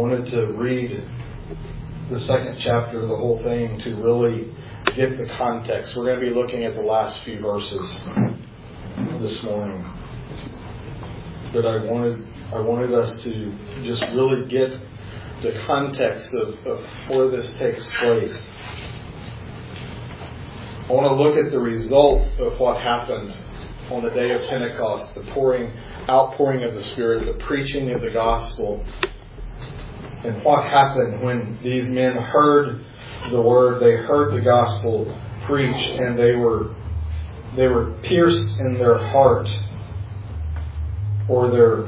wanted to read the second chapter of the whole thing to really get the context. We're going to be looking at the last few verses this morning. But I wanted us to just really get the context of where this takes place. I want to look at the result of what happened on the day of Pentecost, the outpouring of the Spirit, the preaching of the gospel, and what happened when these men heard the word, they heard the gospel preached, and they were pierced in their heart, or they're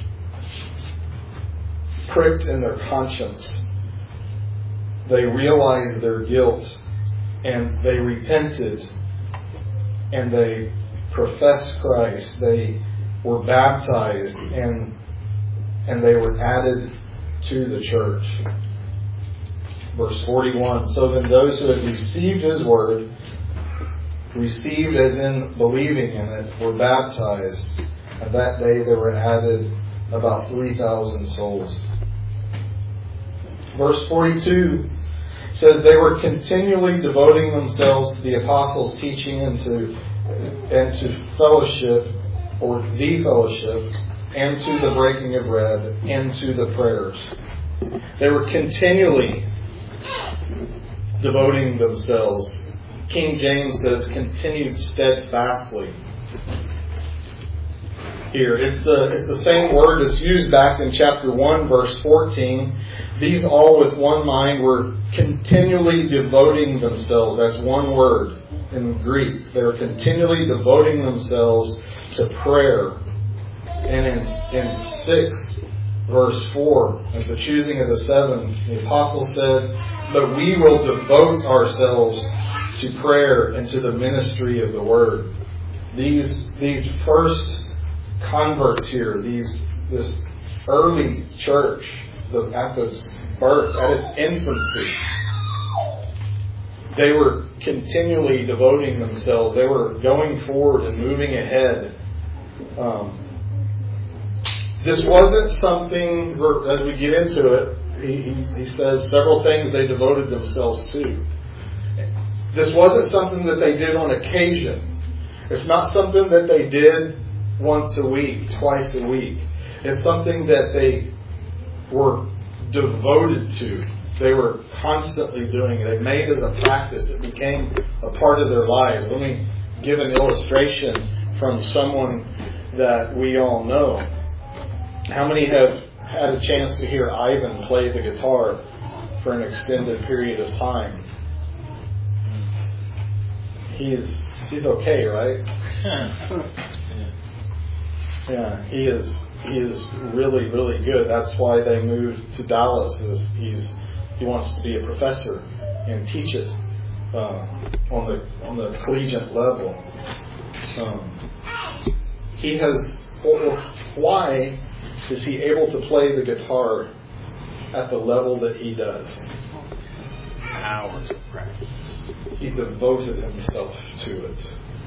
pricked in their conscience. They realized their guilt, and they repented, and they professed Christ. They were baptized, and they were added to the church. Verse 41, so then those who had received His word, received as in believing in it, were baptized, and that day there were added about 3,000 souls. Verse 42 says they were continually devoting themselves to the apostles' teaching and to fellowship, or the fellowship, and to the breaking of bread, and to the prayers. They were continually devoting themselves. King James says continued steadfastly. Here, it's the same word that's used back in chapter 1, verse 14. These all with one mind were continually devoting themselves. That's one word in Greek. They were continually devoting themselves to prayer. And in 6, verse 4, at the choosing of the 7, the apostle said, but we will devote ourselves to prayer and to the ministry of the word. These first converts here, this early church, at its birth, at its infancy, they were continually devoting themselves. They were going forward and moving ahead. This wasn't something, as we get into it, he says several things they devoted themselves to. This wasn't something that they did on occasion. It's not something that they did once a week, twice a week. It's something that they were devoted to. They were constantly doing it. They made it as a practice. It became a part of their lives. Let me give an illustration from someone that we all know. How many have had a chance to hear Ivan play the guitar for an extended period of time? He's okay, right? Yeah, he is really, really good. That's why they moved to Dallas. He wants to be a professor and teach it on the collegiate level. Why is he able to play the guitar at the level that he does? Hours of practice. He devoted himself to it.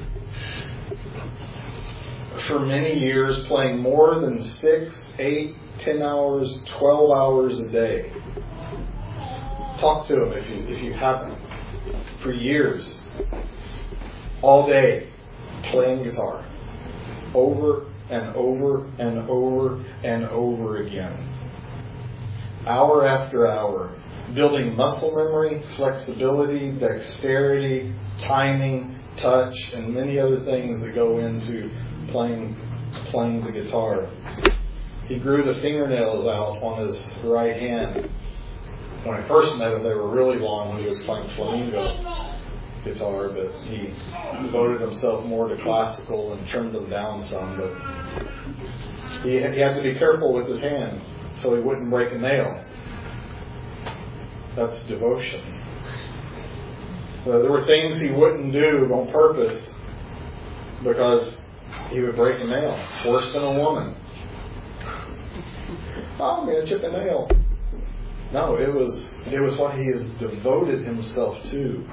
For many years, playing more than 6, 8, 10 hours, 12 hours a day. Talk to him if you haven't. For years, all day, playing guitar. Over and over and over and over again. Hour after hour. Building muscle memory, flexibility, dexterity, timing, touch, and many other things that go into playing the guitar. He grew the fingernails out on his right hand. When I first met him, they were really long when he was playing flamenco guitar, but he devoted himself more to classical and trimmed them down some. But he had to be careful with his hand so he wouldn't break a nail. That's devotion. There were things he wouldn't do on purpose because he would break a nail. Worse than a woman. Oh, I'm going to chip a nail. No, it was what he has devoted himself to.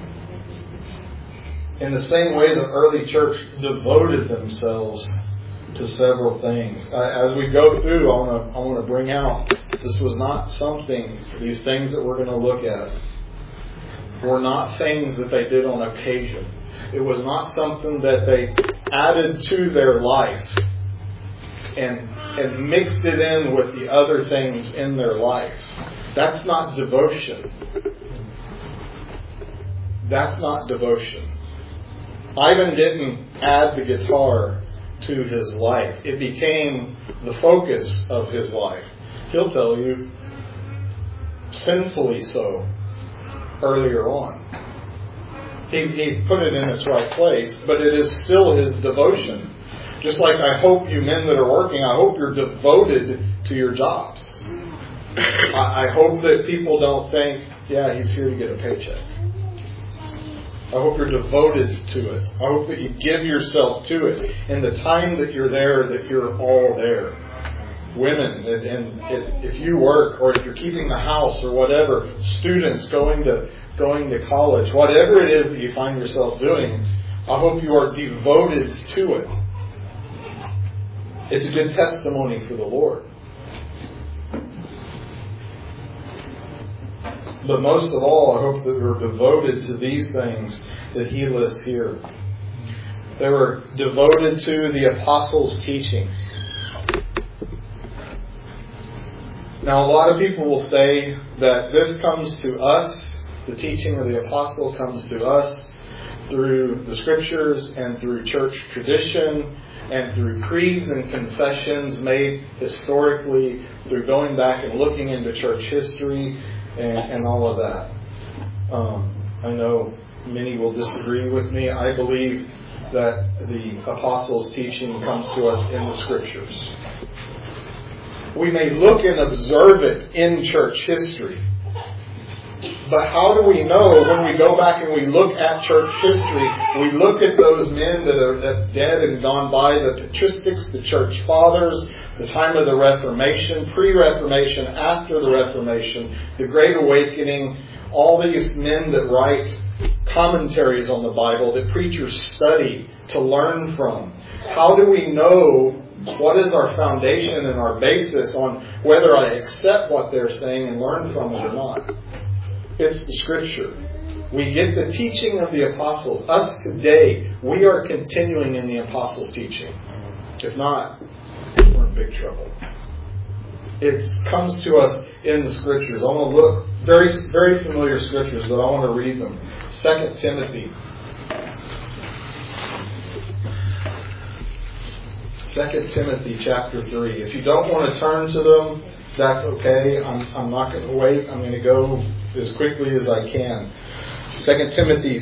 In the same way the early church devoted themselves to several things. As we go through, I want to bring out, this was not something, these things that we're going to look at were not things that they did on occasion. It was not something that they added to their life and mixed it in with the other things in their life. That's not devotion. That's not devotion. Ivan didn't add the guitar to his life. It became the focus of his life. He'll tell you, sinfully so, earlier on. He put it in its right place, but it is still his devotion. Just like I hope you men that are working, I hope you're devoted to your jobs. I hope that people don't think, yeah, he's here to get a paycheck. I hope you're devoted to it. I hope that you give yourself to it. And the time that you're there, that you're all there. Women, and if you work, or if you're keeping the house or whatever, students going to college, whatever it is that you find yourself doing, I hope you are devoted to it. It's a good testimony for the Lord. But most of all, I hope that we're devoted to these things that he lists here. They were devoted to the apostles' teaching. Now, a lot of people will say that this comes to us, the teaching of the apostle comes to us through the scriptures and through church tradition and through creeds and confessions made historically, through going back and looking into church history and all of that. I know many will disagree with me. I believe that the apostles' teaching comes to us in the scriptures. We may look and observe it in church history. But how do we know when we go back and we look at church history, we look at those men that are dead and gone by, the patristics, the church fathers, the time of the Reformation, pre-Reformation, after the Reformation, the Great Awakening, all these men that write commentaries on the Bible that preachers study to learn from. How do we know what is our foundation and our basis on whether I accept what they're saying and learn from it or not? It's the Scripture. We get the teaching of the apostles. Us today, we are continuing in the apostles' teaching. If not, we're in big trouble. It comes to us in the Scriptures. I want to look, very, very familiar Scriptures, but I want to read them. 2 Timothy. 2 Timothy chapter 3. If you don't want to turn to them, that's okay. I'm not going to wait. I'm going to go as quickly as I can. 2 Timothy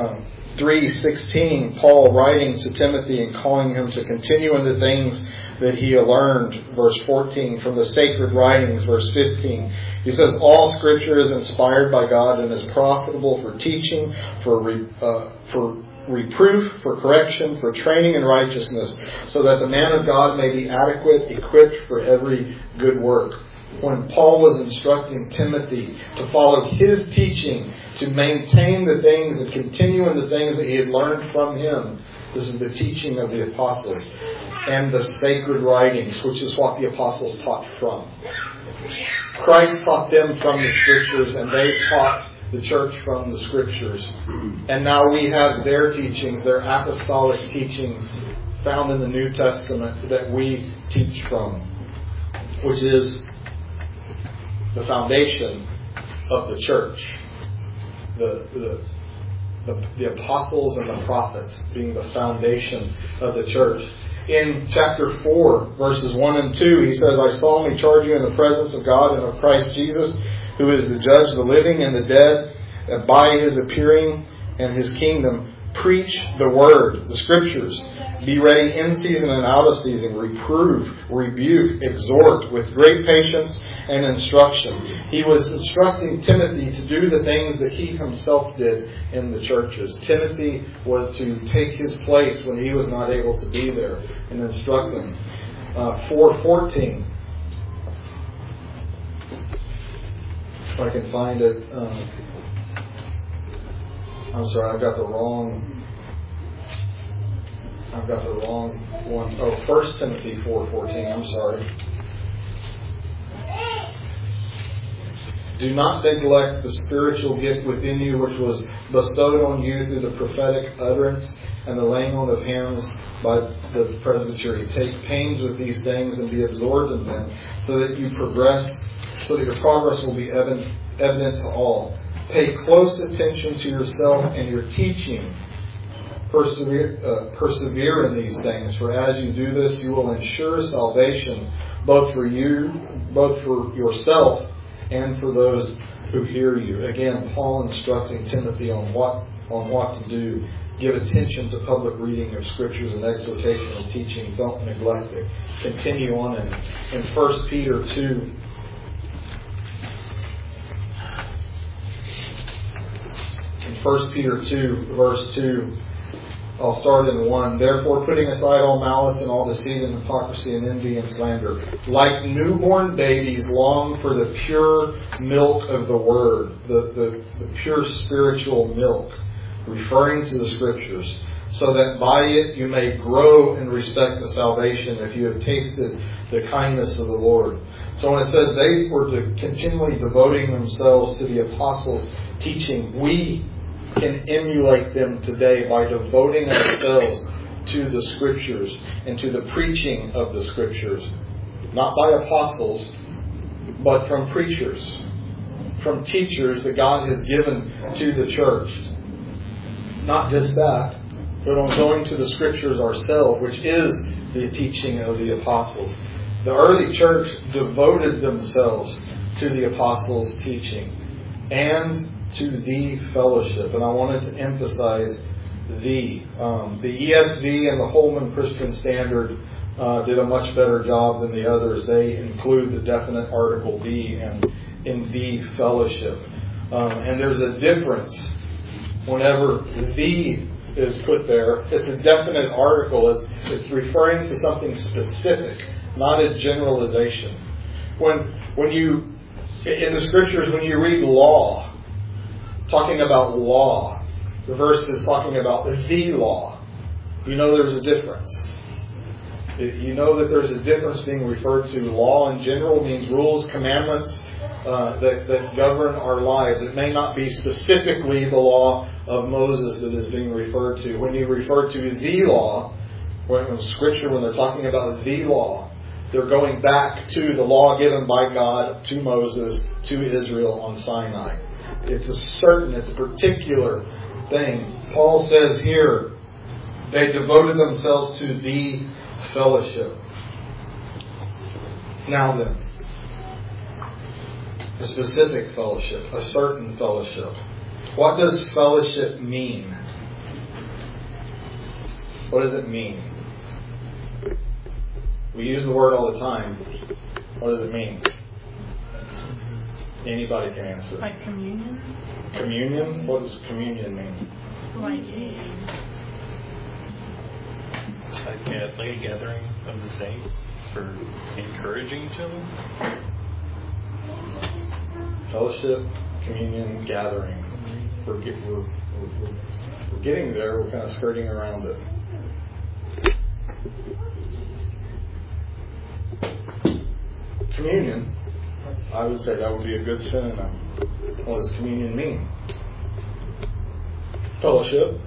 3:16, Paul writing to Timothy and calling him to continue in the things that he learned. Verse 14, from the sacred writings. Verse 15, he says, all Scripture is inspired by God and is profitable for teaching, for reproof, for correction, for training in righteousness, so that the man of God may be adequate, equipped for every good work. When Paul was instructing Timothy to follow his teaching, to maintain the things and continue in the things that he had learned from him, this is the teaching of the apostles and the sacred writings, which is what the apostles taught from. Christ taught them from the Scriptures, and they taught the church from the Scriptures. And now we have their teachings, their apostolic teachings, found in the New Testament that we teach from, which is the foundation of the church. The apostles and the prophets being the foundation of the church. In chapter 4, verses 1 and 2, he says, I solemnly charge you in the presence of God and of Christ Jesus, who is the judge of the living and the dead, that by his appearing and his kingdom, preach the word, the Scriptures. Be ready in season and out of season. Reprove, rebuke, exhort with great patience and instruction. He was instructing Timothy to do the things that he himself did in the churches. Timothy was to take his place when he was not able to be there and instruct them. 4:14. If I can find it. I'm sorry, I've got the wrong. I've got the wrong one. Oh, 1 Timothy 4:14. I'm sorry. Do not neglect the spiritual gift within you, which was bestowed on you through the prophetic utterance and the laying on of hands by the presbytery. Take pains with these things and be absorbed in them, so that your progress will be evident to all. Pay close attention to yourself and your teaching. Persevere in these things, for as you do this, you will ensure salvation both for yourself and for those who hear you. Again, Paul instructing Timothy on what to do. Give attention to public reading of Scriptures and exhortation and teaching. Don't neglect it. Continue on in 1 Peter 2. In 1 Peter 2, verse 2, I'll start in 1. Therefore, putting aside all malice and all deceit and hypocrisy and envy and slander, like newborn babies, long for the pure milk of the Word, the pure spiritual milk, referring to the Scriptures, so that by it you may grow in respect to salvation, if you have tasted the kindness of the Lord. So when it says they were continually devoting themselves to the apostles' teaching, we can emulate them today by devoting ourselves to the Scriptures and to the preaching of the Scriptures. Not by apostles, but from preachers, from teachers that God has given to the church. Not just that, but on going to the Scriptures ourselves, which is the teaching of the apostles. The early church devoted themselves to the apostles' teaching and to the fellowship. And I wanted to emphasize the ESV and the Holman Christian Standard did a much better job than the others. They include the definite article the in the fellowship. And there's a difference whenever the is put there. It's a definite article. It's referring to something specific, not a generalization. When you in the Scriptures, when you read law, talking about law, the verse is talking about the law. You know there's a difference. You know that there's a difference being referred to. Law in general means rules, commandments that govern our lives. It may not be specifically the law of Moses that is being referred to. When you refer to the law, when Scripture, when they're talking about the law, they're going back to the law given by God to Moses, to Israel on Sinai. It's a particular thing. Paul says here, they devoted themselves to the fellowship. Now then, a specific fellowship, a certain fellowship. What does fellowship mean? What does it mean? We use the word all the time. What does it mean? Anybody can answer. Like communion? Communion? What does communion mean? Like It's like a gathering of the saints for encouraging each other. Fellowship, communion, gathering. We're getting there. We're kind of skirting around it. Communion, I would say that would be a good synonym. What does communion mean? Fellowship.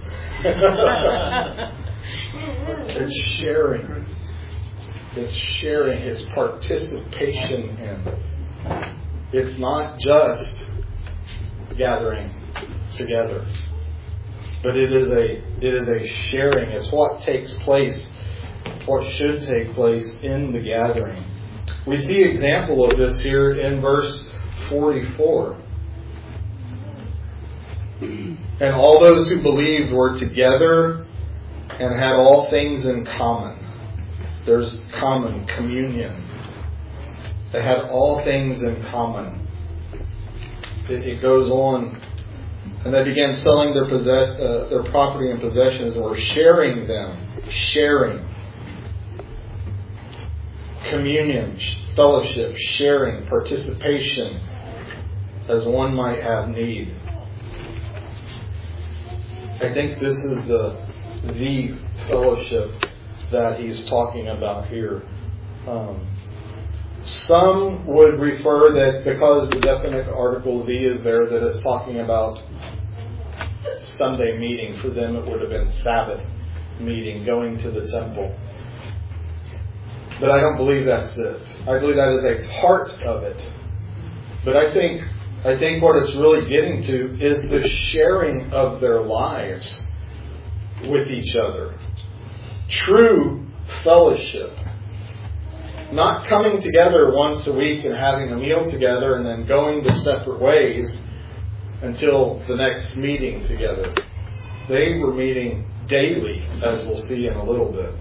It's sharing. It's sharing. It's participation in. It's not just gathering together, but it is a sharing. It's what takes place, what should take place in the gathering. We see an example of this here in verse 44. And all those who believed were together and had all things in common. There's common communion. They had all things in common. It goes on. And they began selling their property and possessions and were sharing them. Sharing. Communion, fellowship, sharing, participation, as one might have need. I think this is the fellowship that he's talking about here. Some would refer that because the definite article "the" is there, that it's talking about Sunday meeting. For them it would have been Sabbath meeting, going to the temple. But I don't believe that's it. I believe that is a part of it. But I think what it's really getting to is the sharing of their lives with each other. True fellowship. Not coming together once a week and having a meal together and then going their separate ways until the next meeting together. They were meeting daily, as we'll see in a little bit.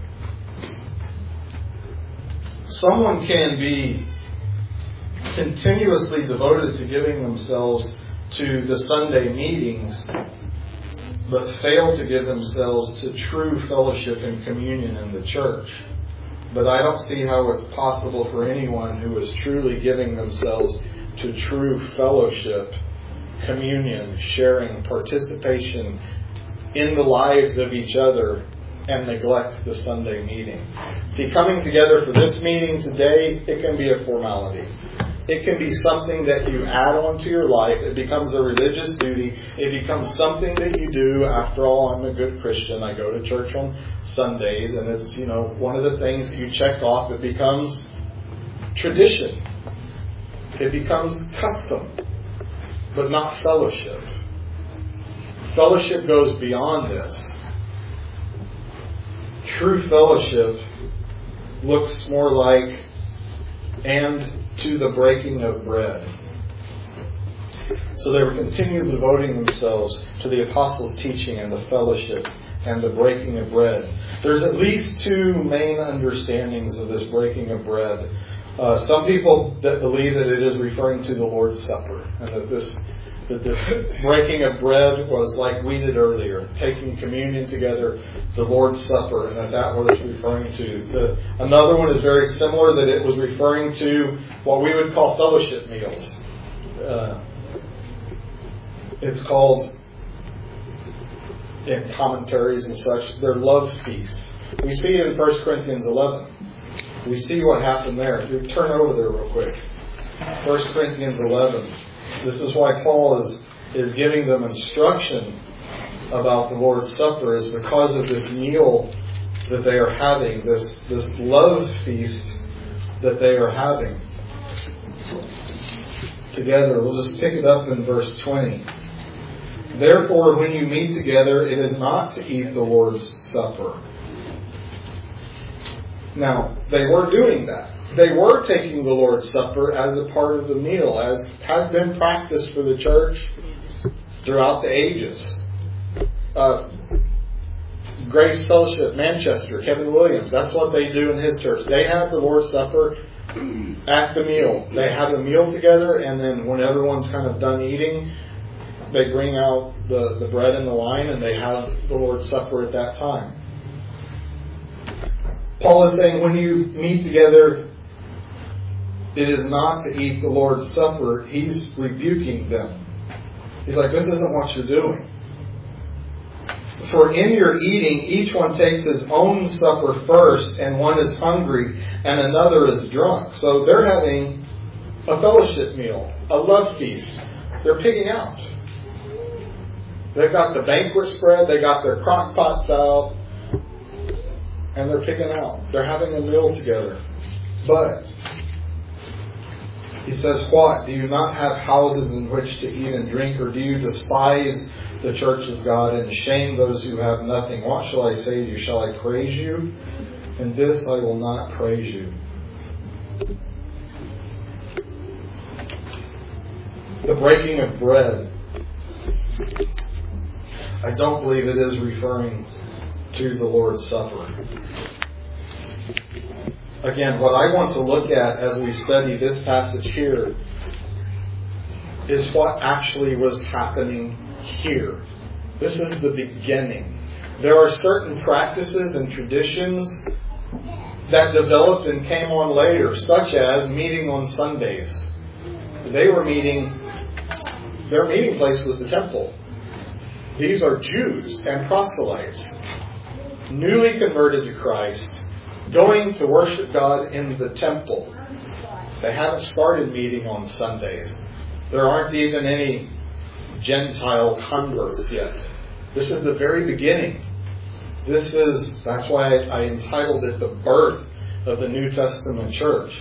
Someone can be continuously devoted to giving themselves to the Sunday meetings, but fail to give themselves to true fellowship and communion in the church. But I don't see how it's possible for anyone who is truly giving themselves to true fellowship, communion, sharing, participation in the lives of each other, and neglect the Sunday meeting. See, coming together for this meeting today, it can be a formality. It can be something that you add on to your life. It becomes a religious duty. It becomes something that you do. After all, I'm a good Christian. I go to church on Sundays, and it's, one of the things that you check off. It becomes tradition. It becomes custom, but not fellowship. Fellowship goes beyond this. True fellowship looks more like and to the breaking of bread. So they were continually devoting themselves to the apostles' teaching and the fellowship and the breaking of bread. There's at least two main understandings of this breaking of bread. Some people that believe that it is referring to the Lord's Supper, and that this breaking of bread was like we did earlier, taking communion together, the Lord's Supper, and that was referring to. Another one is very similar, that it was referring to what we would call fellowship meals. It's called, in commentaries and such, they're love feasts. We see it in 1 Corinthians 11. We see what happened there. You turn over there real quick. 1 Corinthians 11. This is why Paul is giving them instruction about the Lord's Supper, is because of this meal that they are having, this love feast that they are having together. We'll just pick it up in verse 20. Therefore, when you meet together, it is not to eat the Lord's Supper. Now, they were doing that. They were taking the Lord's Supper as a part of the meal, as has been practiced for the church throughout the ages. Grace Fellowship, Manchester, Kevin Williams, that's what they do in his church. They have the Lord's Supper at the meal. They have a meal together, and then when everyone's kind of done eating, they bring out the bread and the wine, and they have the Lord's Supper at that time. Paul is saying when you meet together, it is not to eat the Lord's Supper. He's rebuking them. He's like, this isn't what you're doing. For in your eating, each one takes his own supper first, and one is hungry, and another is drunk. So they're having a fellowship meal, a love feast. They're picking out. They've got the banquet spread, they got their crock pots out, and they're picking out. They're having a meal together. But he says, what? Do you not have houses in which to eat and drink? Or do you despise the church of God and shame those who have nothing? What shall I say to you? Shall I praise you? In this I will not praise you. The breaking of bread. I don't believe it is referring to the Lord's Supper. Again, what I want to look at as we study this passage here is what actually was happening here. This is the beginning. There are certain practices and traditions that developed and came on later, such as meeting on Sundays. Their meeting place was the temple. These are Jews and proselytes. newly converted to Christ, going to worship God in the temple. They haven't started meeting on Sundays. There aren't even any Gentile converts yet. This is the very beginning. That's why I entitled it The Birth of the New Testament Church.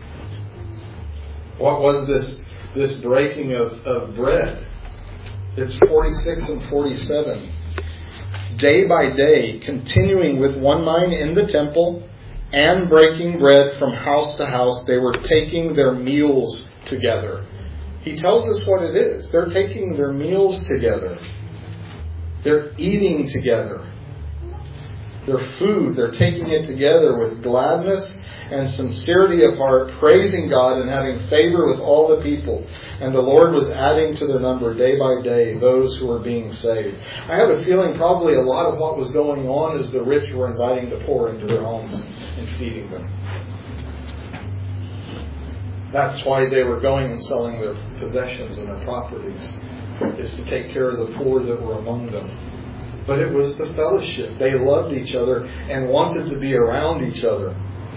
What was this breaking of bread? It's 46 and 47. Day by day, continuing with one mind in the temple and breaking bread from house to house, they were taking their meals together. He tells us what it is. They're taking their meals together. They're eating together. Their food, they're taking it together with gladness and sincerity of heart, praising God and having favor with all the people. And the Lord was adding to their number day by day those who were being saved. I have a feeling probably a lot of what was going on is the rich were inviting the poor into their homes and feeding them. That's why they were going and selling their possessions and their properties, is to take care of the poor that were among them. But it was the fellowship. They loved each other and wanted to be around each other.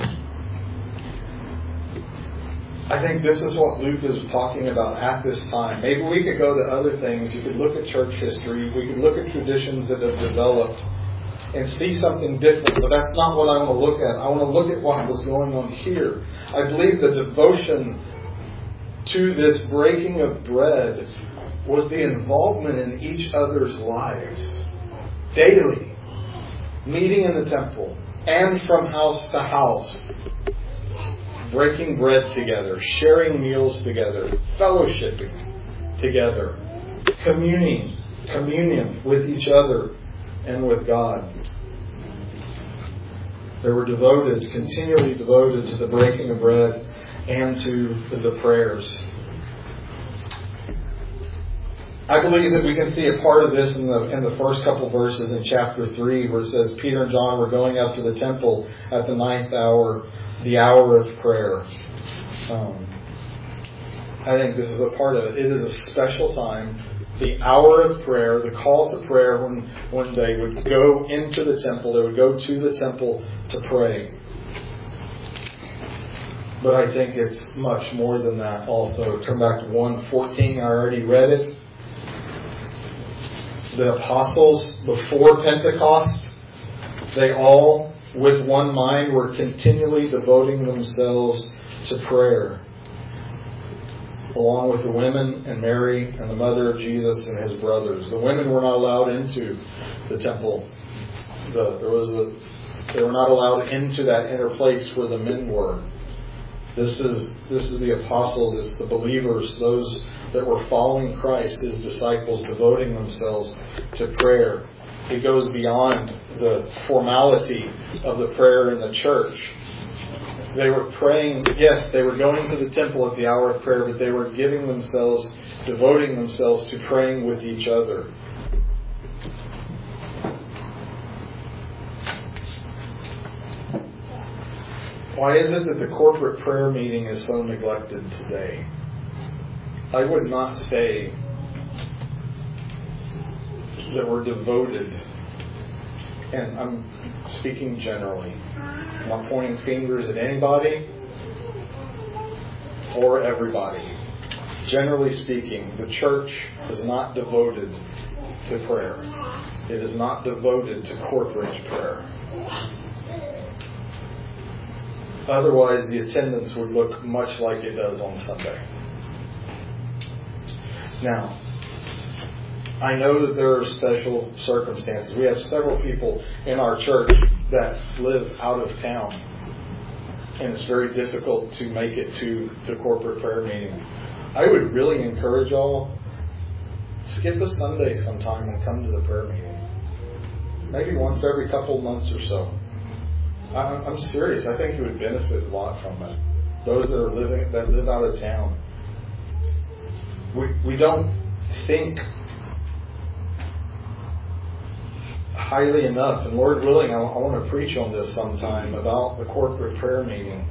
I think this is what Luke is talking about at this time. Maybe we could go to other things. You could look at church history. We could look at traditions that have developed and see something different. But that's not what I want to look at. I want to look at what was going on here. I believe the devotion to this breaking of bread was the involvement in each other's lives. Daily. Meeting in the temple. And from house to house. Breaking bread together. Sharing meals together. Fellowshipping together. Communion with each other and with God. They were devoted, continually devoted to the breaking of bread and to the prayers. I believe that we can see a part of this in the first couple verses in chapter 3, where it says Peter and John were going up to the temple at the 9th hour, the hour of prayer. I think this is a part of it. It is a special time. The hour of prayer, the call to prayer when they would go into the temple, they would go to the temple to pray. But I think it's much more than that also. Turn back to 1:14. I already read it. The apostles before Pentecost, they all, with one mind, were continually devoting themselves to prayer. Along with the women and Mary and the mother of Jesus and his brothers. The women were not allowed into the temple. They were not allowed into that inner place where the men were. This is the apostles, it's the believers, those that were following Christ, his disciples, devoting themselves to prayer. It goes beyond the formality of the prayer in the church. They were praying, yes, they were going to the temple at the hour of prayer, but they were devoting themselves to praying with each other. Why is it that the corporate prayer meeting is so neglected today? I would not say that we're devoted, and I'm speaking generally. I'm not pointing fingers at anybody or everybody. Generally speaking, the church is not devoted to prayer. It is not devoted to corporate prayer. Otherwise, the attendance would look much like it does on Sunday. Now, I know that there are special circumstances. We have several people in our church that live out of town. And it's very difficult to make it to the corporate prayer meeting. I would really encourage y'all, skip a Sunday sometime and come to the prayer meeting. Maybe once every couple of months or so. I'm serious. I think you would benefit a lot from it. Those that live out of town. We don't think highly enough, and Lord willing, I want to preach on this sometime about the corporate prayer meeting.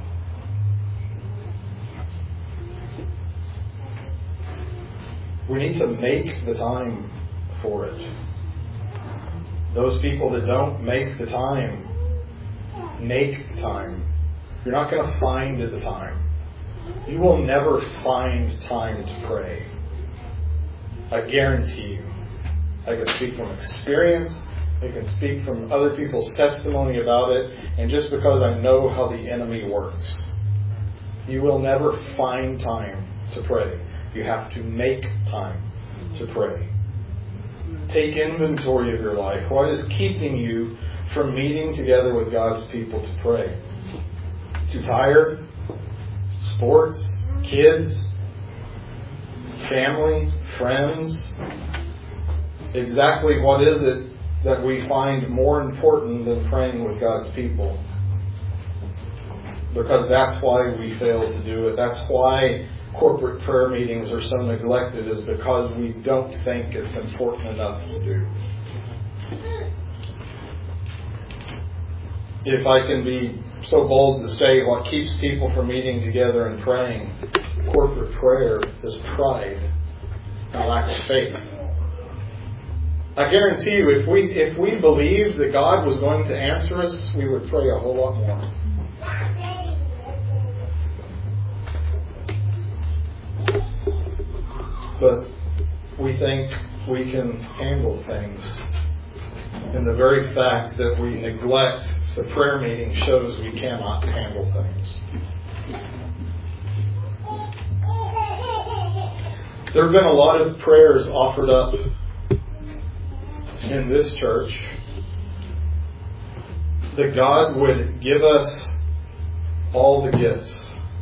We need to make the time for it. Those people that don't make the time, make time. You're not going to find the time. You will never find time to pray. I guarantee you. I can speak from experience. I can speak from other people's testimony about it. And just because I know how the enemy works. You will never find time to pray. You have to make time to pray. Take inventory of your life. What is keeping you from meeting together with God's people to pray? Too tired? Sports? Kids? Family? Friends? Exactly what is it that we find more important than praying with God's people? Because that's why we fail to do it. That's why corporate prayer meetings are so neglected, is because we don't think it's important enough to do. If I can be so bold to say what keeps people from meeting together and praying corporate prayer is pride and lack of faith. I guarantee you, if we believed that God was going to answer us, we would pray a whole lot more. But we think we can handle things. And the very fact that we neglect the prayer meeting shows we cannot handle things. There have been a lot of prayers offered up in this church that God would give us all the gifts.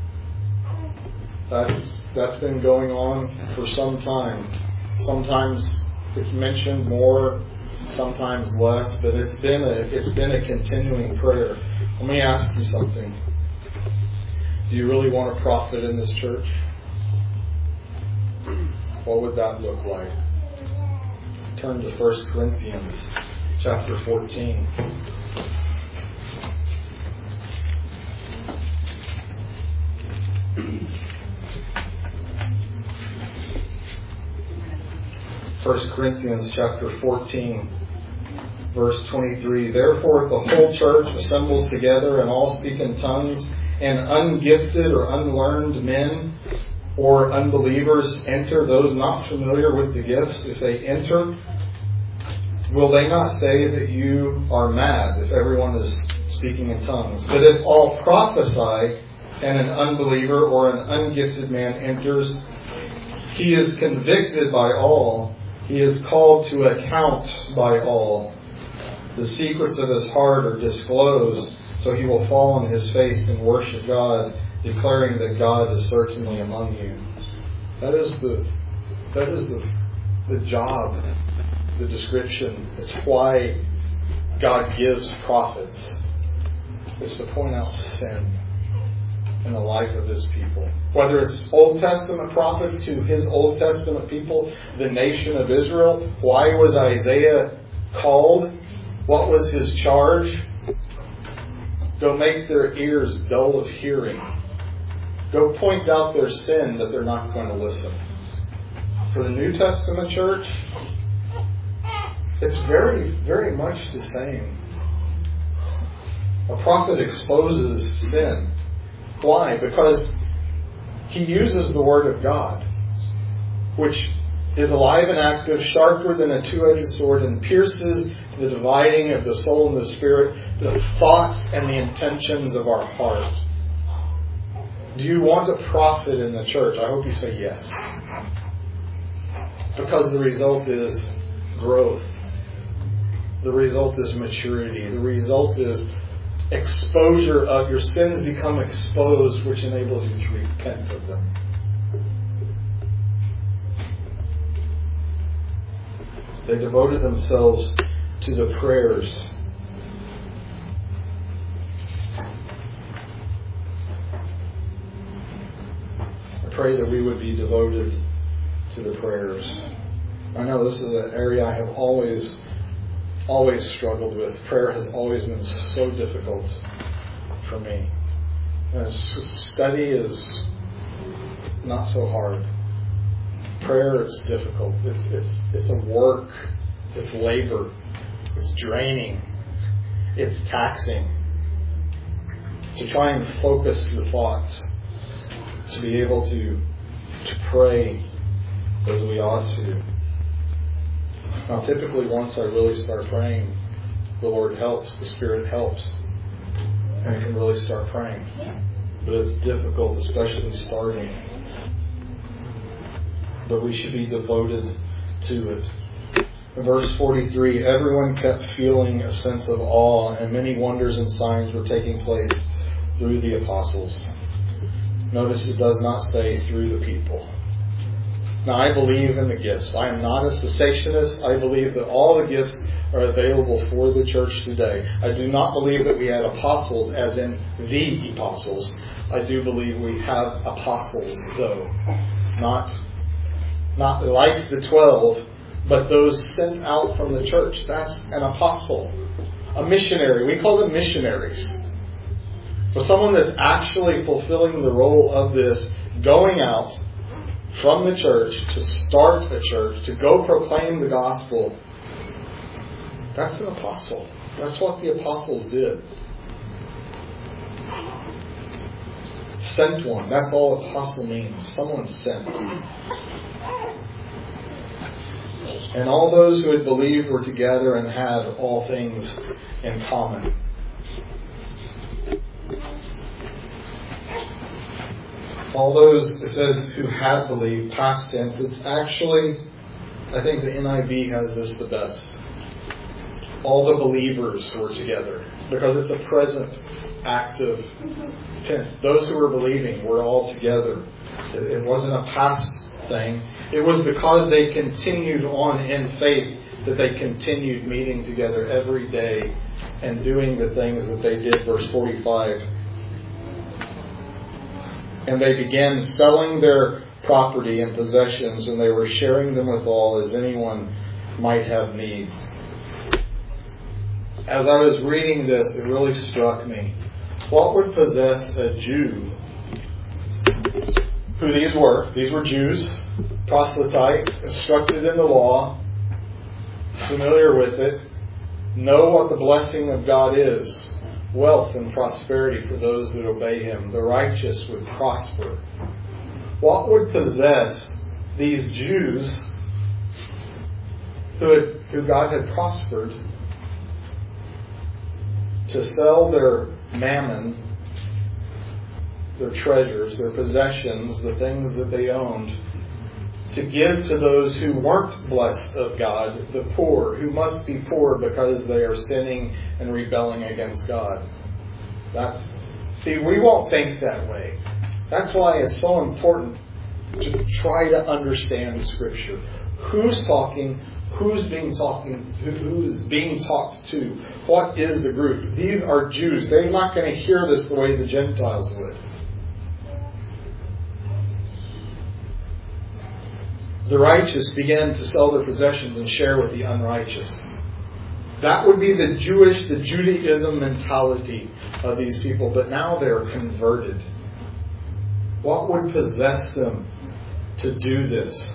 That's been going on for some time. Sometimes it's mentioned more, sometimes less, but it's been a continuing prayer. Let me ask you something. Do you really want a prophet in this church? What would that look like? Turn to 1 Corinthians chapter 14. First Corinthians chapter 14, verse 23. Therefore, if the whole church assembles together and all speak in tongues, and ungifted or unlearned men or unbelievers enter, those not familiar with the gifts, if they enter, will they not say that you are mad if everyone is speaking in tongues? But if all prophesy and an unbeliever or an ungifted man enters, he is convicted by all. He is called to account by all. The secrets of his heart are disclosed, so he will fall on his face and worship God, declaring that God is certainly among you. That is the job, the description. It's why God gives prophets. It's to point out sin in the life of His people. Whether it's Old Testament prophets to His Old Testament people, the nation of Israel. Why was Isaiah called? What was his charge? Go make their ears dull of hearing. Go point out their sin that they're not going to listen. For the New Testament church, it's very, very much the same. A prophet exposes sin. Why? Because he uses the Word of God, which is alive and active, sharper than a two-edged sword, and pierces to the dividing of the soul and the spirit, the thoughts and the intentions of our heart. Do you want a prophet in the church? I hope you say yes. Because the result is growth. The result is maturity. The result is exposure of your sins become exposed, which enables you to repent of them. They devoted themselves to the prayers. I pray that we would be devoted to the prayers. I know this is an area I have always struggled with. Prayer has always been so difficult for me. And study is not so hard. Prayer is difficult. It's a work. It's labor. It's draining. It's taxing. To try and focus the thoughts. To be able to pray as we ought to. Now, typically, once I really start praying, the Lord helps, the Spirit helps, and I can really start praying. But it's difficult, especially starting. But we should be devoted to it. In verse 43, everyone kept feeling a sense of awe, and many wonders and signs were taking place through the apostles. Notice it does not say through the people. Now, I believe in the gifts. I am not a cessationist. I believe that all the gifts are available for the church today. I do not believe that we had apostles as in the apostles. I do believe we have apostles, though. Not like the 12, but those sent out from the church. That's an apostle. A missionary. We call them missionaries. So someone that's actually fulfilling the role of this, going out from the church to start a church, to go proclaim the gospel. That's an apostle. That's what the apostles did. Sent one. That's all apostle means. Someone sent. And all those who had believed were together and had all things in common. All those, it says, who had believed, past tense. It's actually, I think the NIV has this the best. All the believers were together. Because it's a present active tense. Those who were believing were all together. It wasn't a past thing. It was because they continued on in faith that they continued meeting together every day and doing the things that they did. Verse 45. And they began selling their property and possessions, and they were sharing them with all as anyone might have need. As I was reading this, it really struck me. What would possess a Jew, who these were? These were Jews, proselytes, instructed in the law, familiar with it, know what the blessing of God is. Wealth and prosperity for those that obey Him. The righteous would prosper. What would possess these Jews who God had prospered to sell their mammon, their treasures, their possessions, the things that they owned, to give to those who weren't blessed of God, the poor, who must be poor because they are sinning and rebelling against God. See, we won't think that way. That's why it's so important to try to understand Scripture. Who's talking? Who's being talked to? What is the group? These are Jews. They're not going to hear this the way the Gentiles would. The righteous began to sell their possessions and share with the unrighteous. That would be the Judaism mentality of these people. But now they're converted. What would possess them to do this?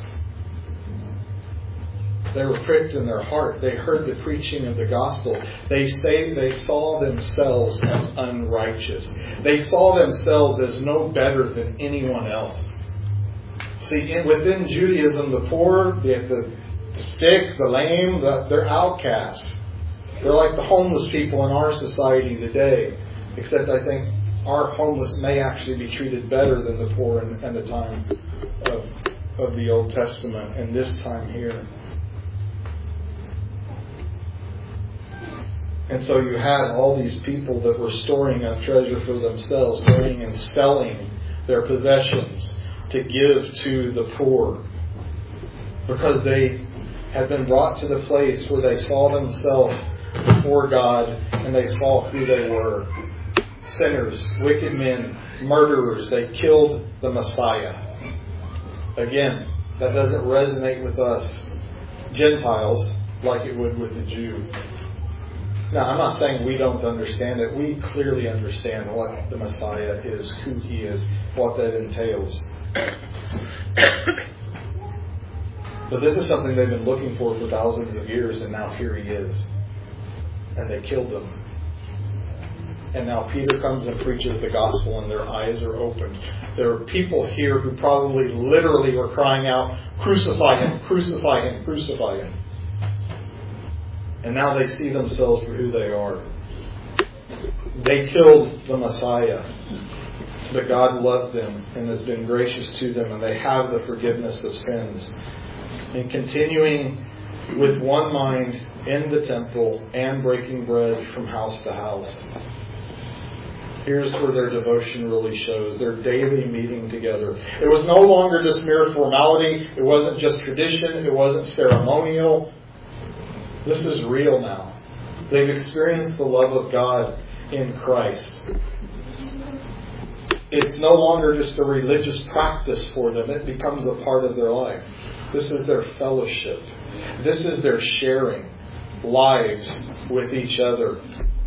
They were pricked in their heart. They heard the preaching of the gospel. They say they saw themselves as unrighteous. They saw themselves as no better than anyone else. See, within Judaism, the poor, the sick, the lame, they're outcasts. They're like the homeless people in our society today. Except I think our homeless may actually be treated better than the poor in the time of the Old Testament and this time here. And so you had all these people that were storing up treasure for themselves, going and selling their possessions to give to the poor, because they had been brought to the place where they saw themselves before God and they saw who they were. Sinners, wicked men, murderers. They killed the Messiah. Again, that doesn't resonate with us Gentiles like it would with the Jew. Now, I'm not saying we don't understand it. We clearly understand what the Messiah is, who He is, what that entails. But this is something they've been looking for thousands of years, and now here He is. and they killed him. And now Peter comes and preaches the gospel and their eyes are opened. There are people here who probably literally were crying out, "Crucify him, crucify him, crucify him." And now they see themselves for who they are. They killed the Messiah, but God loved them and has been gracious to them, and they have the forgiveness of sins. And continuing with one mind in the temple and breaking bread from house to house. Here's where their devotion really shows. Their daily meeting together. It was no longer just mere formality. It wasn't just tradition. It wasn't ceremonial. This is real now. They've experienced the love of God in Christ. It's no longer just a religious practice for them. It becomes a part of their life. This is their fellowship. This is their sharing lives with each other.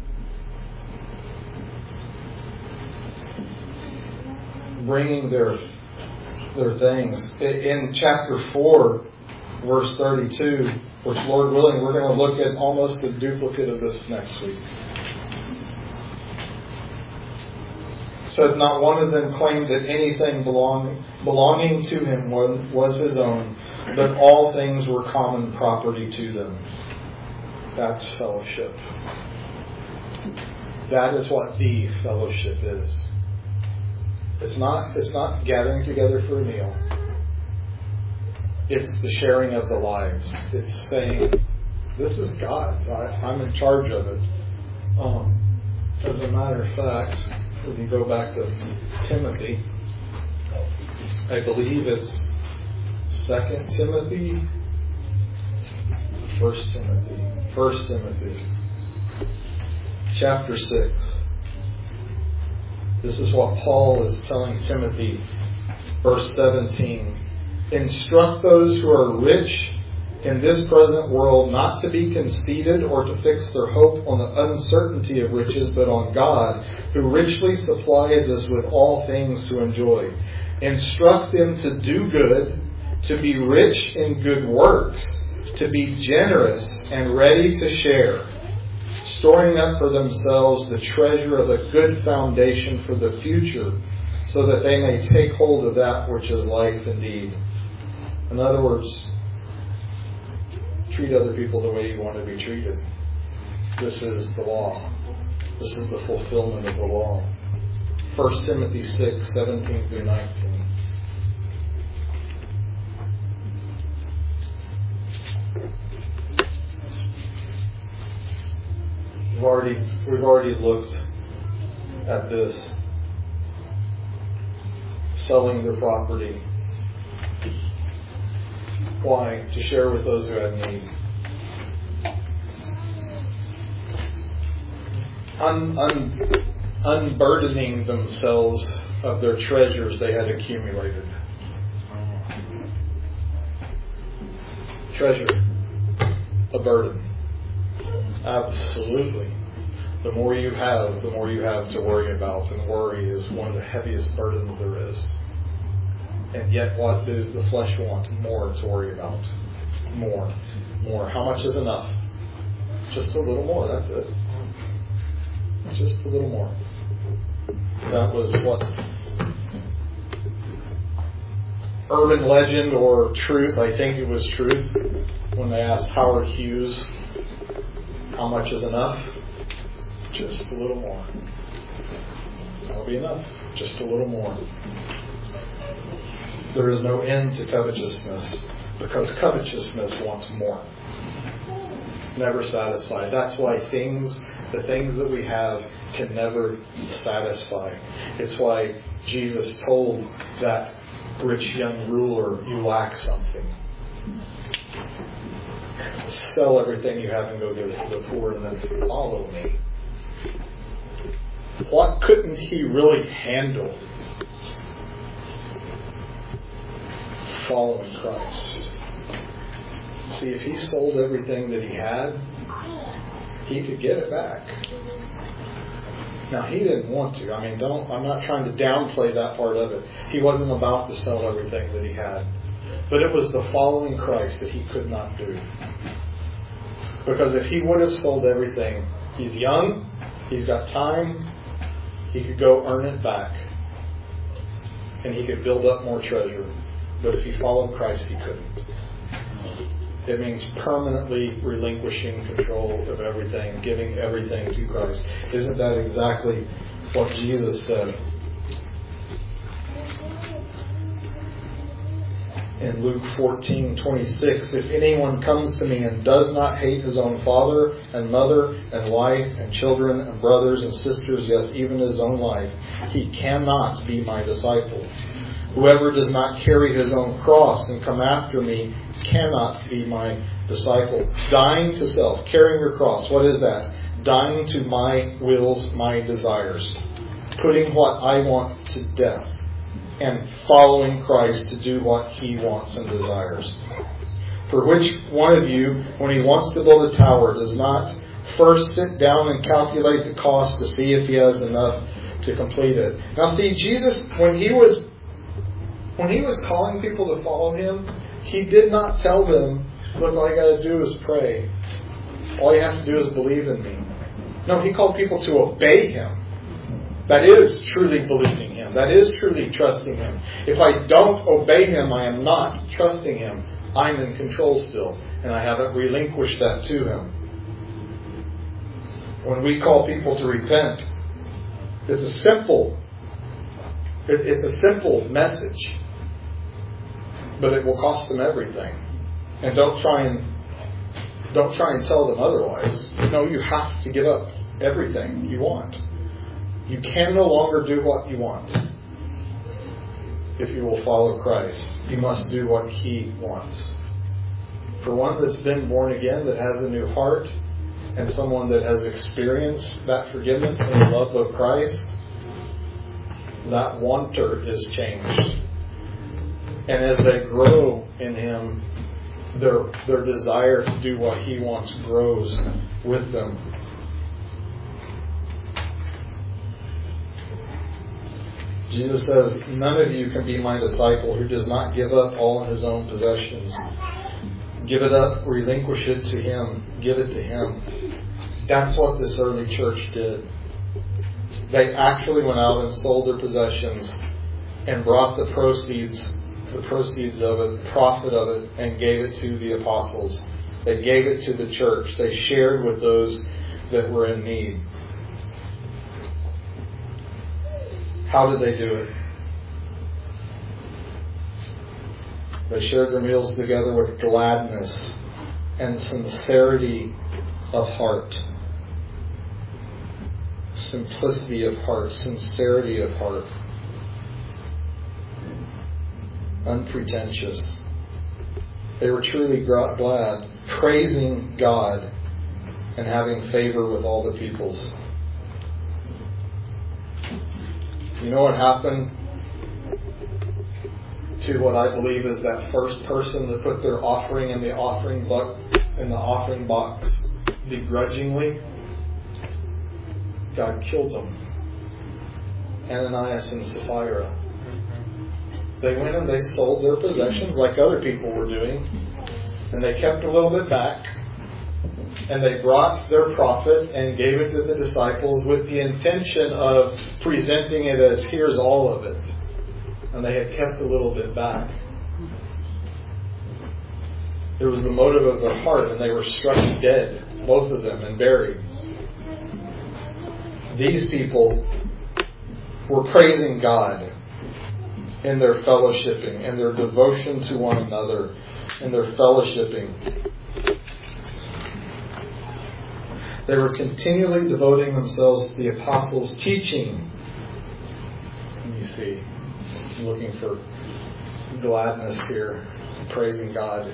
Bringing their things. In chapter 4, verse 32, which Lord willing, we're going to look at almost a duplicate of this next week. It says, "Not one of them claimed that anything belonging to him was his own, but all things were common property to them." That's fellowship. That is what the fellowship is. It's not gathering together for a meal. It's the sharing of the lives. It's saying, this is God's. I'm in charge of it. As a matter of fact, if you go back to Timothy, I believe it's 2 Timothy, 1 Timothy, chapter 6. This is what Paul is telling Timothy, verse 17. "Instruct those who are rich in this present world not to be conceited or to fix their hope on the uncertainty of riches, but on God, who richly supplies us with all things to enjoy. Instruct them to do good, to be rich in good works, to be generous and ready to share, storing up for themselves the treasure of a good foundation for the future, so that they may take hold of that which is life indeed." In other words, treat other people the way you want to be treated. This is the law. This is the fulfillment of the law. 1 Timothy 6, 17 through 19. We've already looked at this. Selling their property. Why? To share with those who have need. Unburdening themselves of their treasures they had accumulated. Treasure. A burden. Absolutely. The more you have to worry about, and worry is one of the heaviest burdens there is. And yet what does the flesh want? More to worry about. More. How much is enough? Just a little more, that's it. Just a little more. That was what urban legend or truth, I think it was truth, when they asked Howard Hughes, how much is enough? Just a little more. That'll be enough. Just a little more. There is no end to covetousness, because covetousness wants more. Never satisfied. That's why the things that we have can never satisfy. It's why Jesus told that rich young ruler, you lack something. Sell everything you have and go give it to the poor and then follow me. What couldn't he really handle? Following Christ. See, if he sold everything that he had, he could get it back. Now, he didn't want to. I'm not trying to downplay that part of it. He wasn't about to sell everything that he had. But it was the following Christ that he could not do. Because if he would have sold everything, He's young. He's got time. He could go earn it back. And he could build up more treasure. But if he followed Christ, he couldn't. It means permanently relinquishing control of everything, giving everything to Christ. Isn't that exactly what Jesus said? In Luke 14:26, if anyone comes to me and does not hate his own father and mother and wife and children and brothers and sisters, yes, even his own life, he cannot be my disciple. Whoever does not carry his own cross and come after me cannot be my disciple. Dying to self, carrying your cross, what is that? Dying to my wills, my desires. Putting what I want to death. And following Christ to do what He wants and desires. For which one of you, when he wants to build a tower, does not first sit down and calculate the cost to see if he has enough to complete it? Now see, Jesus, when He was calling people to follow Him, He did not tell them, look, all you got to do is pray. All you have to do is believe in me. No, He called people to obey Him. That is truly believing Him. That is truly trusting Him. If I don't obey Him, I am not trusting Him. I'm in control still. And I haven't relinquished that to Him. When we call people to repent, it's a simple message. But it will cost them everything. And don't try and tell them otherwise. No, you have to give up everything you want. You can no longer do what you want. If you will follow Christ, you must do what He wants. For one that's been born again, that has a new heart, and someone that has experienced that forgiveness and the love of Christ, that wanter is changed. And as they grow in Him, their desire to do what He wants grows with them. Jesus says, none of you can be my disciple who does not give up all of his own possessions. Give it up, relinquish it to Him, give it to Him. That's what this early church did. They actually went out and sold their possessions and brought the proceeds of it, the profit of it, and gave it to the apostles. They gave it to the church. They shared with those that were in need. How did they do it? They shared their meals together with gladness and sincerity of heart. Simplicity of heart, sincerity of heart. Unpretentious. They were truly glad, praising God and having favor with all the peoples. You know what happened to what I believe is that first person that put their offering in the offering box begrudgingly? God killed them. Ananias and Sapphira. They went and they sold their possessions like other people were doing, and they kept a little bit back, and they brought their profit and gave it to the disciples with the intention of presenting it as, here's all of it. And they had kept a little bit back. It was the motive of their heart, and they were struck dead, both of them, and buried. These people were praising God in their fellowshipping, in their devotion to one another, in their fellowshipping. They were continually devoting themselves to the apostles' teaching. You see, I'm looking for gladness here, praising God.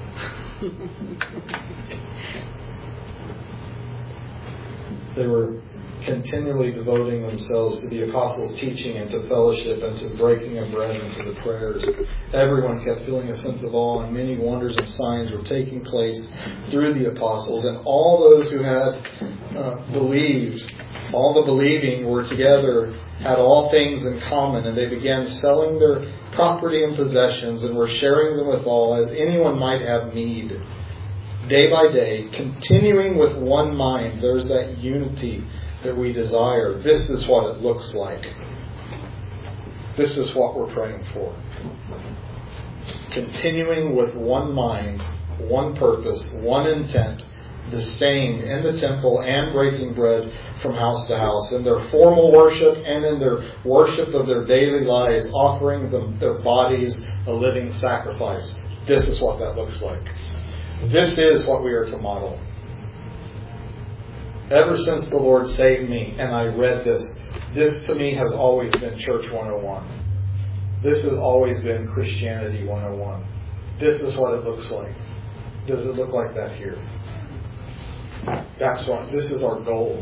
They were continually devoting themselves to the apostles' teaching and to fellowship and to breaking of bread and to the prayers. Everyone kept feeling a sense of awe, and many wonders and signs were taking place through the apostles. And all those who had believed, all the believing were together, had all things in common, and they began selling their property and possessions and were sharing them with all, as anyone might have need. day by day, continuing with one mind. There's that unity that we desire. This is what it looks like. This is what we're praying for. Continuing with one mind, one purpose, one intent, the same in the temple and breaking bread from house to house, in their formal worship and in their worship of their daily lives, offering them their bodies a living sacrifice. This is what that looks like. This is what we are to model. Ever since the Lord saved me and I read this to me has always been Church 101. This has always been Christianity 101. This is what it looks like. Does it look like that here? This is our goal.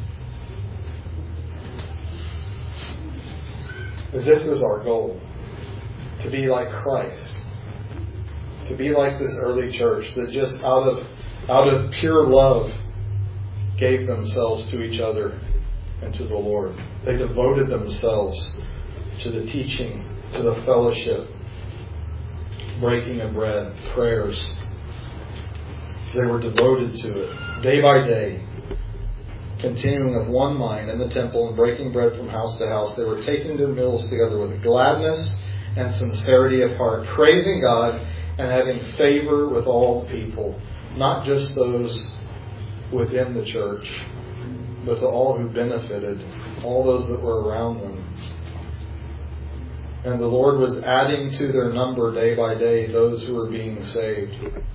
This is our goal. To be like Christ. To be like this early church that just out of pure love gave themselves to each other and to the Lord. They devoted themselves to the teaching, to the fellowship, breaking of bread, prayers. They were devoted to it, day by day, continuing with one mind in the temple and breaking bread from house to house. They were taking their meals together with gladness and sincerity of heart, praising God and having favor with all the people, not just those within the church, but to all who benefited, all those that were around them. And the Lord was adding to their number day by day those who were being saved.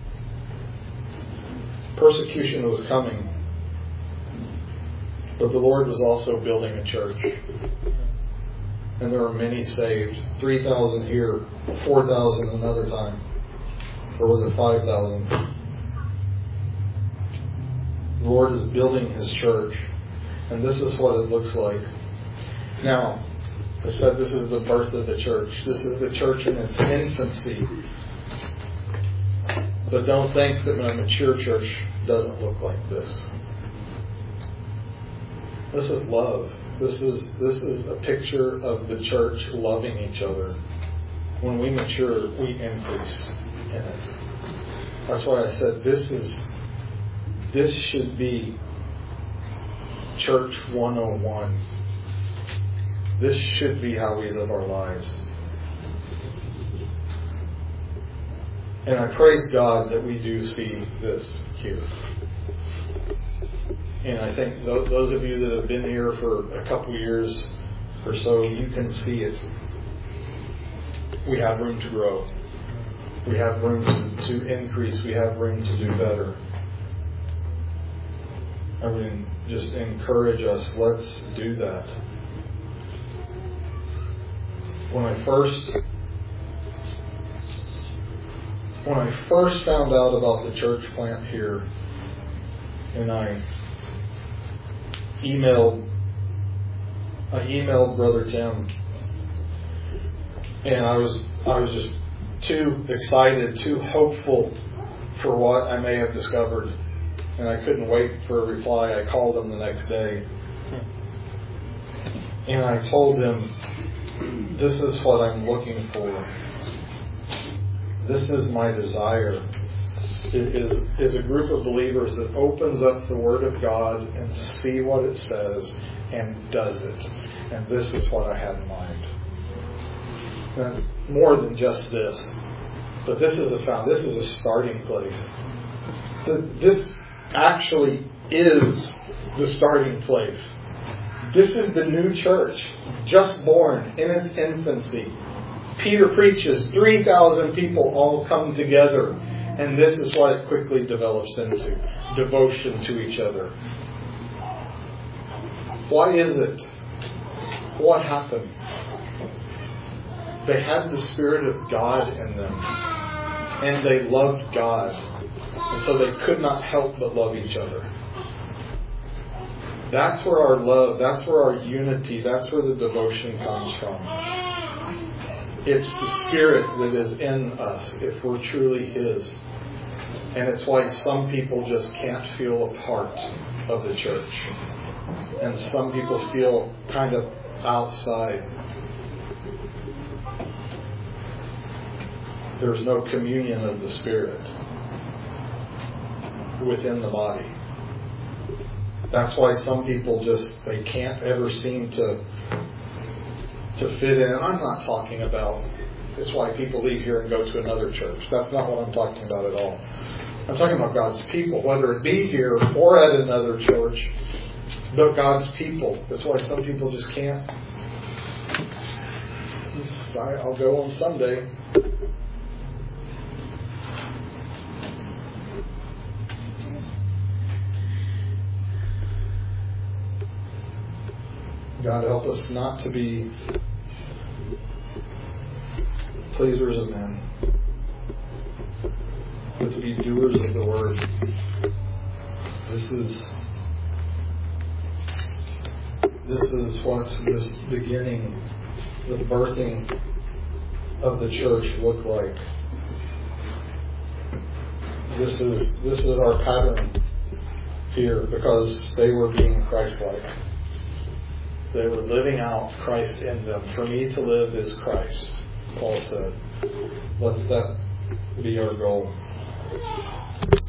Persecution was coming, but the Lord was also building a church. And there were many saved. 3,000 here, 4,000 another time. Or was it 5,000? The Lord is building His church. And this is what it looks like. Now, I said this is the birth of the church. This is the church in its infancy. But don't think that a mature church doesn't look like this. This is love. This is a picture of the church loving each other. When we mature, we increase in it. That's why I said this should be Church 101. This should be how we live our lives. And I praise God that we do see this here. And I think those of you that have been here for a couple years or so, you can see it. We have room to grow. We have room to increase. We have room to do better. I mean, just encourage us. Let's do that. When I first found out about the church plant here, and I emailed Brother Tim, and I was just too excited, too hopeful for what I may have discovered, and I couldn't wait for a reply. I called him the next day, and I told him, this is what I'm looking for. This is my desire. It is a group of believers that opens up the Word of God and see what it says and does it. And this is what I had in mind. And more than just this, but this is a starting place. This actually is the starting place. This is the new church, just born in its infancy. Peter preaches, 3,000 people all come together. And this is what it quickly develops into. Devotion to each other. Why is it? What happened? They had the Spirit of God in them. And they loved God. And so they could not help but love each other. That's where our love, that's where our unity, that's where the devotion comes from. It's the Spirit that is in us if we're truly His. And it's why some people just can't feel a part of the church. And some people feel kind of outside. There's no communion of the Spirit. within the body. That's why some people they can't ever seem to fit in. I'm not talking about, that's why people leave here and go to another church. That's not what I'm talking about at all. I'm talking about God's people, whether it be here or at another church, but God's people. That's why some people just can't. I'll go on Sunday. God, help us not to be pleasers of men, but to be doers of the word. This is what this beginning, the birthing of the church looked like. This is our pattern here, because they were being Christ-like. They were living out Christ in them. For me to live is Christ, Paul said. Let that be our goal.